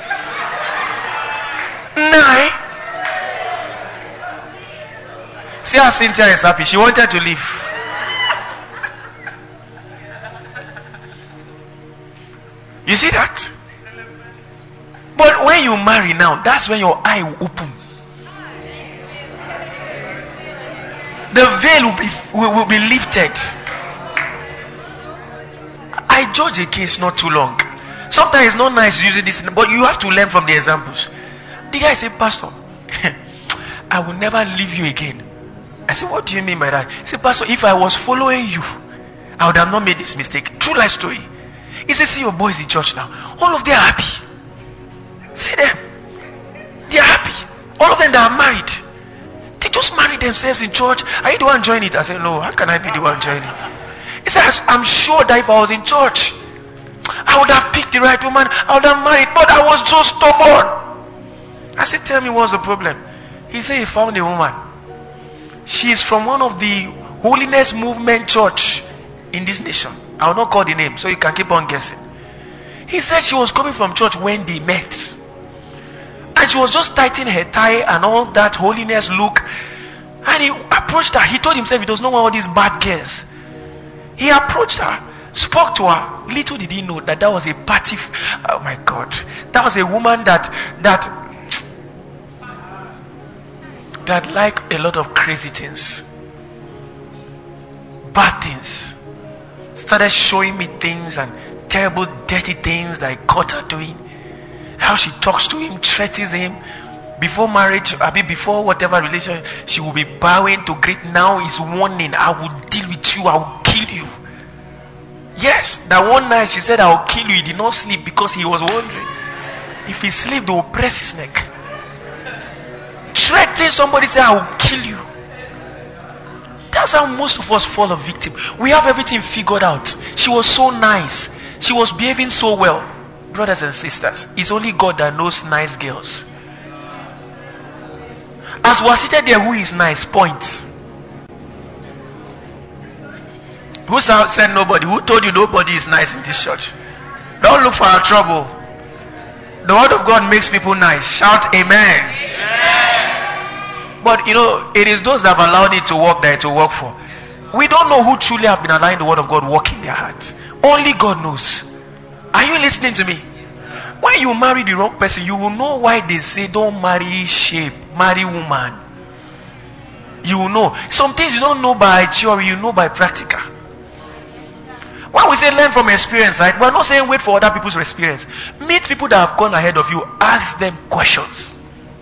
See how Cynthia is happy. She wanted to leave. You see that? But when you marry now, that's when your eye will open. The veil will be lifted. I judged a case not too long. Sometimes it's not nice using this, but you have to learn from the examples. The guy said, Pastor, I will never leave you again. I said, what do you mean by that? He said, Pastor, if I was following you, I would have not made this mistake. True life story. He said, see your boys in church now. All of them are happy. See them. They are happy. All of them that are married. They just marry themselves in church. Are you the one joining it? I said, no, how can I be the one joining? He said, I'm sure that if I was in church, I would have picked the right woman. I would have married, but I was so stubborn. I said, tell me what's the problem? He said he found a woman. She is from one of the holiness movement church in this nation. I will not call the name, so you can keep on guessing. He said she was coming from church when they met. And she was just tightening her tie and all that holiness look. And he approached her. He told himself he does not want all these bad girls. He approached her, spoke to her. Little did he know that was a party. Oh my God. That was a woman that liked a lot of crazy things. Bad things. Started showing me things and terrible, dirty things that I caught her doing. How she talks to him, threatens him, Before marriage, before whatever relationship, she will be bowing to greet. Now is warning. I will deal with you. I will kill you. Yes, that one night she said, I will kill you. He did not sleep because he was wondering. If he sleep, they will press his neck. Threaten somebody, say, I will kill you. That's how most of us fall a victim. We have everything figured out. She was so nice. She was behaving so well. Brothers and sisters, it's only God that knows nice girls. As we're seated there, who is nice? Point. Who said nobody? Who told you nobody is nice in this church? Don't look for our trouble. The word of God makes people nice. Shout amen. Amen. But it is those that have allowed it to work that it will work for. We don't know who truly have been allowing the word of God work in their hearts. Only God knows. Are you listening to me? When you marry the wrong person, you will know why they say don't marry shape, marry woman. You will know. Some things you don't know by theory, you know by practical. When we say learn from experience, right? We're not saying wait for other people's experience. Meet people that have gone ahead of you. Ask them questions.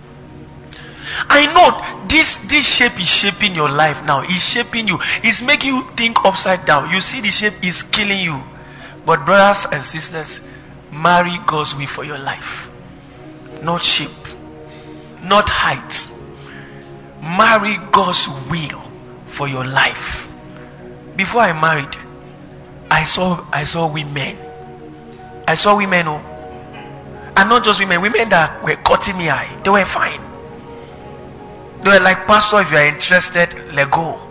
I know this shape is shaping your life now. It's shaping you. It's making you think upside down. You see the shape is killing you. But brothers and sisters, marry God's will for your life. Not shape. Not height. Marry God's will for your life. Before I married, I saw women. I saw women, and not just women that were cutting me eye. They were fine. They were like, Pastor, if you are interested, let go.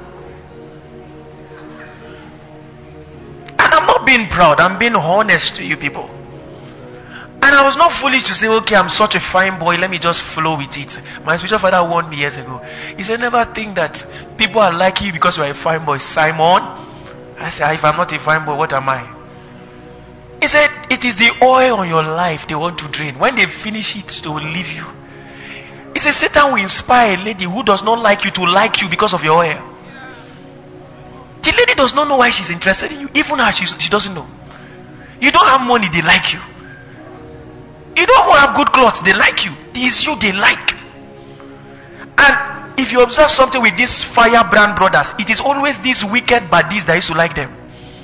And I'm not being proud, I'm being honest to you people. And I was not foolish to say, okay, I'm such a fine boy, let me just flow with it. My spiritual father warned me years ago. He said, never think that people are like you because you are a fine boy. Simon, I said, if I'm not a fine boy, what am I? He said, it is the oil on your life they want to drain. When they finish it, they will leave you. He said, Satan will inspire a lady who does not like you to like you because of your oil. The lady does not know why she's interested in you. Even her, she doesn't know. You don't have money, they like you. You don't have good clothes, they like you. It is you they like. And if you observe something with these firebrand brothers, it is always these wicked baddies that used to like them.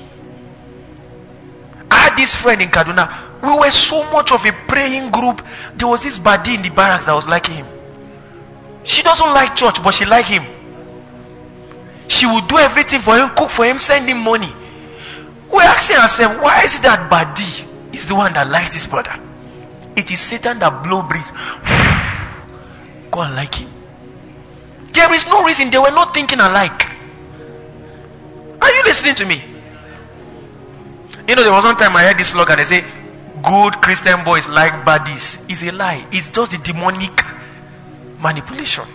I had this friend in Kaduna. We were so much of a praying group. There was this baddie in the barracks that was liking him. She doesn't like church, but she liked him. She would do everything for him, cook for him, send him money. We're asking ourselves, why is it that baddie is the one that likes this brother? It is Satan that blow breeze. Go and like him. There is no reason. They were not thinking alike. Are you listening to me? There was one time I heard this slogan. They say, good Christian boys like baddies. It's a lie. It's just the demonic manipulation.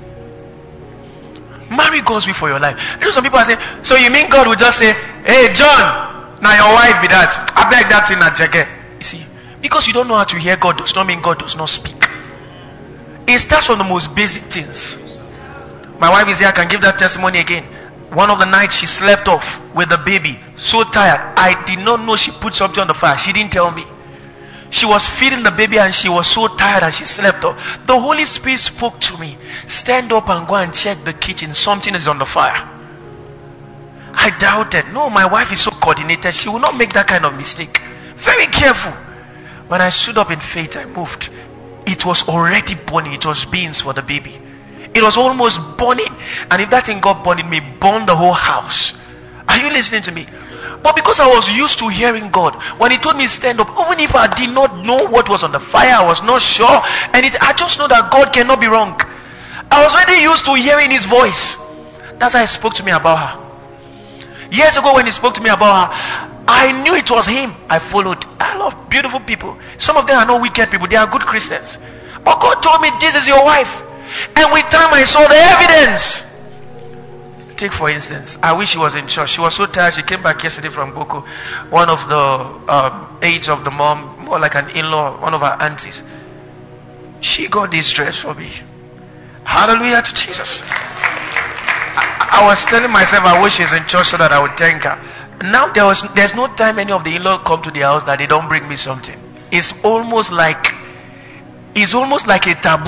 Marry God's will for your life. Some people are saying, so you mean God will just say, hey John, now your wife be that. I beg that in a jacket. You see, because you don't know how to hear God does not mean God does not speak. It starts from the most basic things. My wife is here, I can give that testimony again. One of the nights she slept off with the baby, so tired. I did not know she put something on the fire. She didn't tell me. She was feeding the baby and she was so tired and she slept off. The Holy Spirit spoke to me. Stand up and go and check the kitchen. Something is on the fire. I doubted. No, my wife is so coordinated. She will not make that kind of mistake. Very careful. When I stood up in faith, I moved. It was already burning. It was beans for the baby. It was almost burning. And if that thing got burned, it may burn the whole house. Are you listening to me? But because I was used to hearing God, when He told me stand up, even if I did not know what was on the fire, I was not sure. And I just know that God cannot be wrong. I was already used to hearing His voice. That's how He spoke to me about her. Years ago when He spoke to me about her, I knew it was Him. I followed. I love beautiful people. Some of them are not wicked people. They are good Christians. But God told me, this is your wife. And with time I saw the evidence. Take for instance, I wish she was in church. She was so tired. She came back yesterday from Boko. One of the aides of the mom, more like an in-law, one of her aunties. She got this dress for me. Hallelujah to Jesus. I was telling myself I wish she's in church so that I would thank her. Now there's no time any of the in-law come to the house that they don't bring me something. It's almost like is almost like a taboo.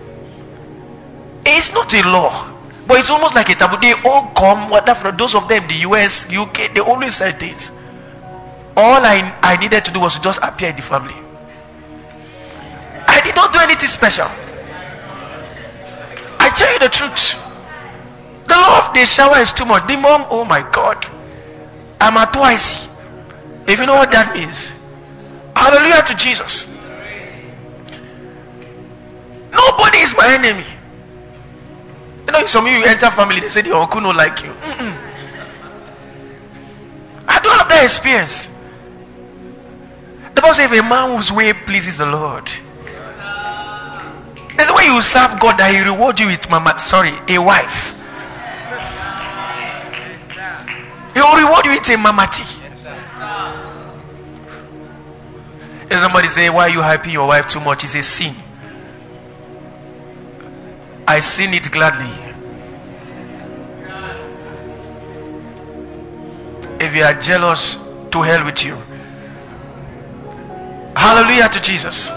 It's not a law, but it's almost like a taboo. They all come, whatever. Those of them, the US, UK, they always say things. All I needed to do was to just appear in the family. I did not do anything special. I tell you the truth. The law of the shower is too much. The mom, oh my God, I'm at twice. If you know what that means. Hallelujah to Jesus. Nobody is my enemy. You know, some of you enter family, they say the uncle don't like you. I don't have that experience. The Bible says if a man whose way pleases the Lord, there's a way you serve God that He reward you with a wife. He will reward you with a mamati. If somebody say, why are you hyping your wife too much? It's a sin. I sin it gladly. If you are jealous, to hell with you. Hallelujah to Jesus.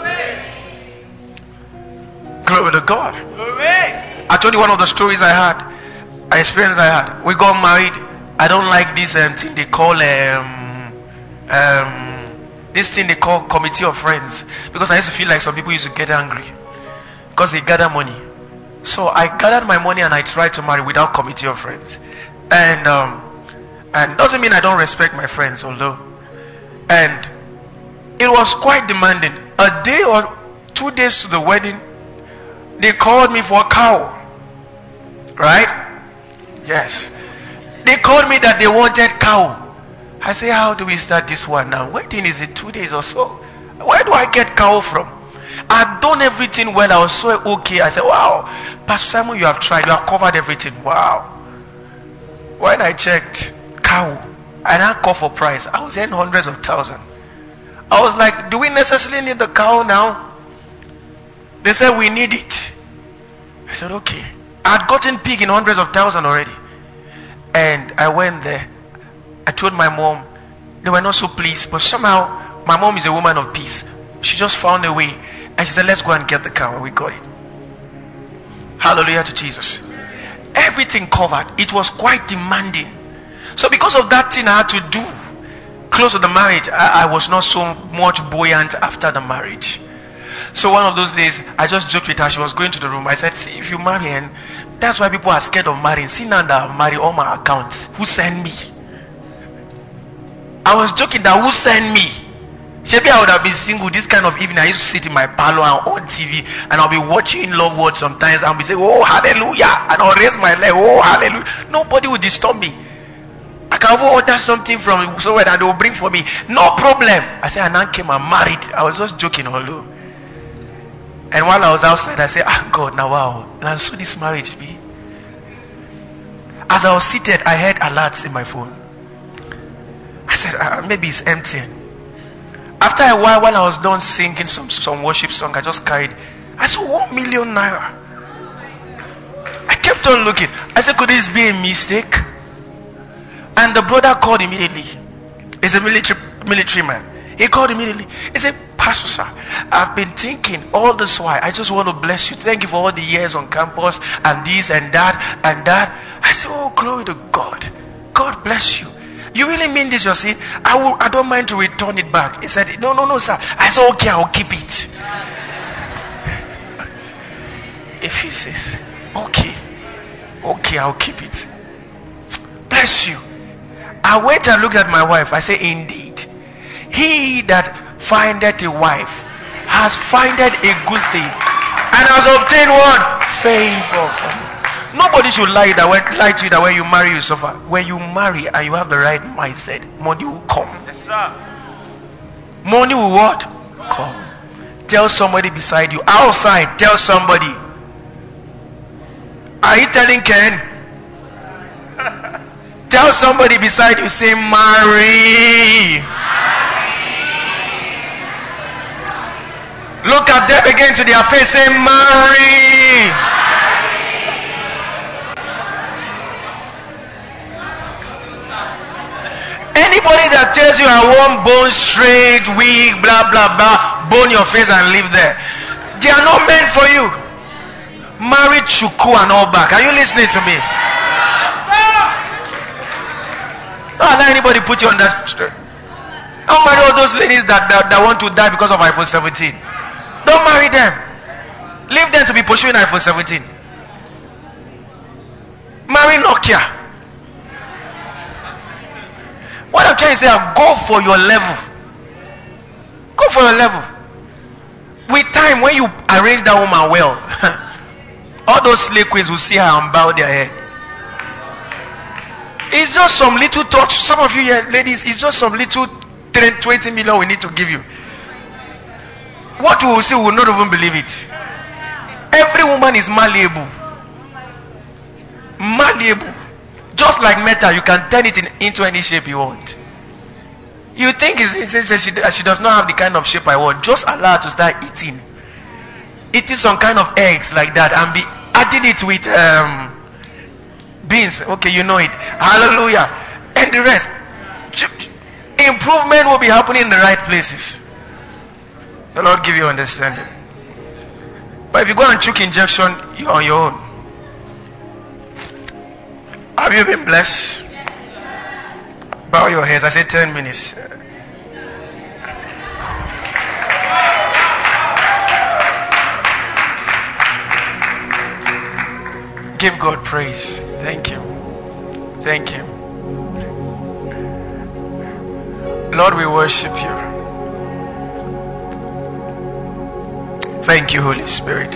Glory to God. I told you one of the stories experience I had. We got married. I don't like this thing they call committee of friends, because I used to feel like some people used to get angry because they gather money. So I gathered my money and I tried to marry without committee of friends. And doesn't mean I don't respect my friends, although. And it was quite demanding. A day or 2 days to the wedding, they called me for a cow. Right? Yes. They called me that they wanted cow. I say, how do we start this one now? Wedding is in 2 days or so. Where do I get cow from? I've done everything well. I was so okay. I said, wow, Pastor Simon, you have tried. You have covered everything. Wow. When I checked cow, I didn't call for price. I was in hundreds of thousands. I was like, do we necessarily need the cow now? They said, we need it. I said, okay. I'd gotten pig in hundreds of thousands already. And I went there. I told my mom. They were not so pleased. But somehow, my mom is a woman of peace. She just found a way. And she said, let's go and get the cow. And we got it. Hallelujah to Jesus. Everything covered. It was quite demanding. So because of that thing I had to do close to the marriage, I was not so much buoyant after the marriage. So one of those days, I just joked with her. She was going to the room. I said, see, if you marry, and that's why people are scared of marrying. See now that I've married all my accounts. Who sent me? I was joking that who sent me? Maybe I would have been single this kind of evening. I used to sit in my parlor and on TV, and I'll be watching Love Words sometimes. I'll be saying, oh, hallelujah. And I'll raise my leg, oh, hallelujah. Nobody will disturb me. I can even order something from somewhere that they will bring for me. No problem. I said, and I came and married. I was just joking, although. And while I was outside, I said, God, now wow. And so this marriage be. As I was seated, I heard alerts in my phone. I said, maybe it's emptying. After a while, when I was done singing some worship song, I just carried. I saw 1 million naira. I kept on looking. I said, could this be a mistake? And the brother called immediately. He's a military man. He called immediately. He said, Pastor sir, I've been thinking all this while. I just want to bless you. Thank you for all the years on campus and this and that and that. I said, oh, glory to God. God bless you. You really mean this, you're saying? I don't mind to return it back. He said, no, sir. I said, okay, I'll keep it. If he says, okay, I'll keep it. Bless you. I went and looked at my wife. I said, indeed, he that findeth a wife has findeth a good thing and has obtained what? Favor from me. Nobody should lie to you that when you marry, you suffer. When you marry and you have the right mindset, money will come. Yes, sir. Money will what? Come. Tell somebody beside you. Outside, tell somebody. Are you telling Ken? Tell somebody beside you, say, marry. Look at them again to their face, say, marry. Anybody that tells you I want bone straight, wig, blah, blah, blah, bone your face and live there. They are not meant for you. Marry Chuku and all back. Are you listening to me? Don't allow anybody put you on that. Don't marry all those ladies that want to die because of iPhone 17. Don't marry them. Leave them to be pursuing iPhone 17. Marry Nokia. What I'm trying to say is go for your level. Go for your level. With time, when you arrange that woman well, all those slave queens will see her and bow their head. It's just some little touch. Some of you here, ladies, it's just some little 20 million we need to give you. What we will see, we will not even believe it. Every woman is malleable. Malleable. Just like metal, you can turn it into any shape you want. You think she does not have the kind of shape I want. Just allow her to start eating. Eating some kind of eggs like that and be adding it with beans. Okay, you know it. Hallelujah. And the rest. Improvement will be happening in the right places. The Lord give you understanding. But if you go on chook injection, you're on your own. Have you been blessed? Bow your heads. I said 10 minutes. Give God praise. Thank you. Thank you. Lord, we worship you. Thank you, Holy Spirit.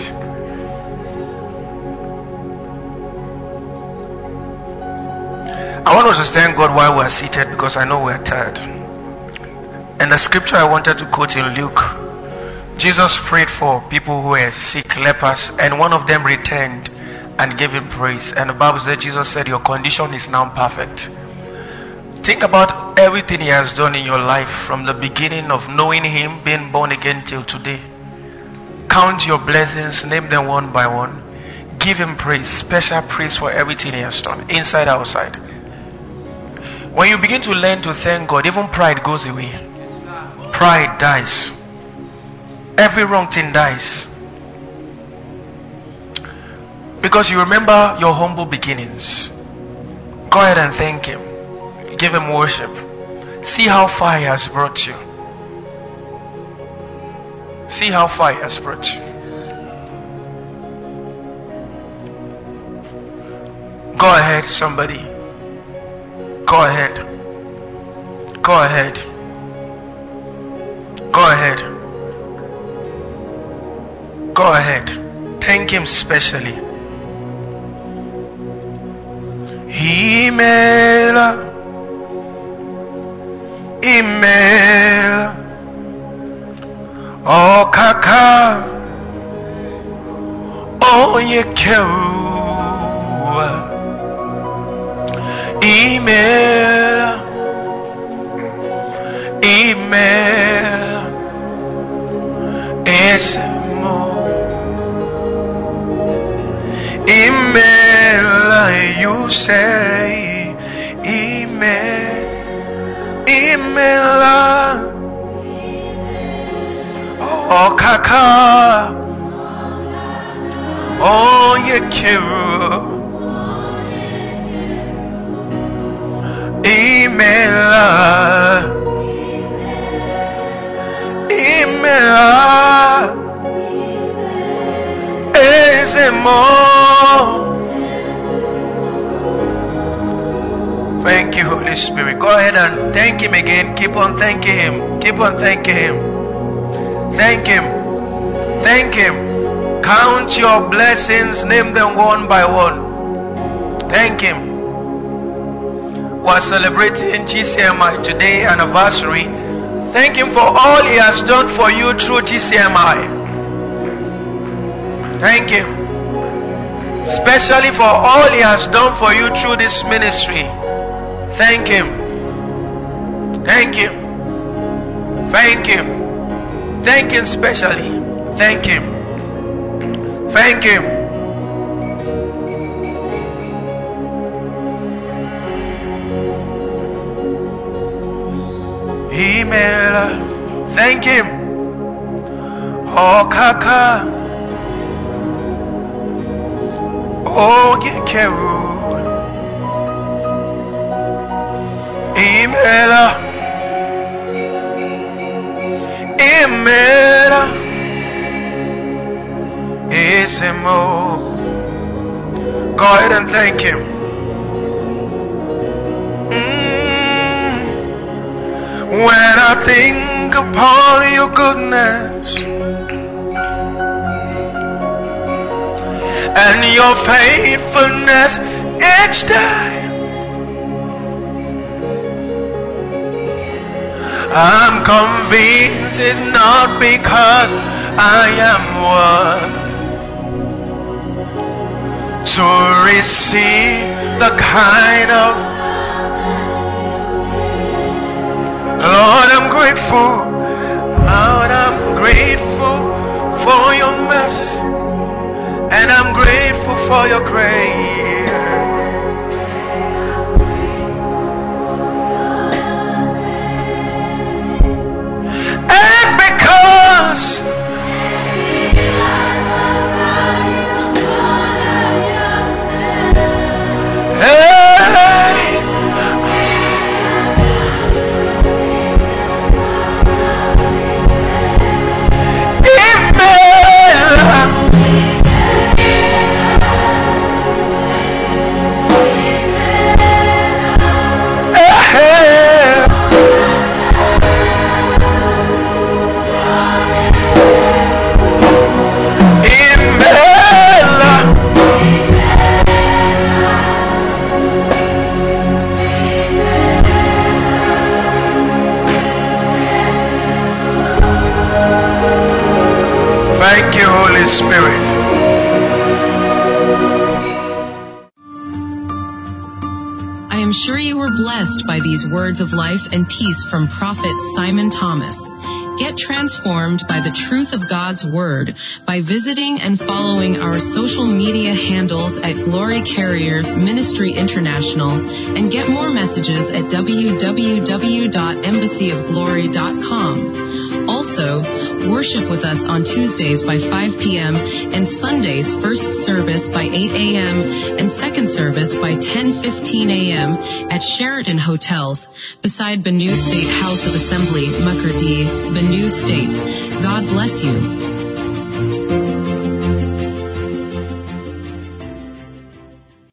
I want us to thank God while we are seated because I know we are tired. And the scripture I wanted to quote in Luke, Jesus prayed for people who were sick, lepers, and one of them returned and gave him praise. And the Bible said, Jesus said, your condition is now perfect. Think about everything he has done in your life from the beginning of knowing him, being born again till today. Count your blessings, name them one by one. Give him praise, special praise for everything he has done, inside, outside. When you begin to learn to thank God, even pride goes away. Pride dies. Every wrong thing dies. Because you remember your humble beginnings. Go ahead and thank him. Give him worship. See how far he has brought you. See how far he has brought you. Go ahead, somebody. Go ahead. Go ahead. Go ahead. Go ahead. Thank him specially. Imela. Imela. Oh kaka. Oh yekewa. Email, it's more. Email, you say, email, oh kaka, oh yekewa. Email, is it more? Thank you, Holy Spirit. Go ahead and thank him again. Keep on thanking him. Keep on thanking him. Thank him. Thank him. Count your blessings. Name them one by one. Thank him. We're celebrating GCMI today, anniversary. Thank him for all he has done for you through GCMI. Thank him. Especially for all he has done for you through this ministry. Thank him. Thank him. Thank him. Thank him specially. Thank him. Thank him. Email, thank him. Oh kaka, oh gekeru, imela, imela, isemo. Go ahead and thank Him. When I think upon your goodness and your faithfulness each day, I'm convinced it's not because I am worth to receive the kind of Lord, I'm grateful. Lord, I'm grateful for your mercy, and I'm grateful for your grace. And because thank you, Holy Spirit. I am sure you were blessed by these words of life and peace from Prophet Simon Thomas. Get transformed by the truth of God's Word by visiting and following our social media handles at Glory Carriers Ministry International, and get more messages at www.embassyofglory.com. Also, worship with us on Tuesdays by 5 p.m. and Sundays first service by 8 a.m. and second service by 10:15 a.m. at Sheraton Hotels beside Benue State House of Assembly, Makurdi, Benue State. God bless you.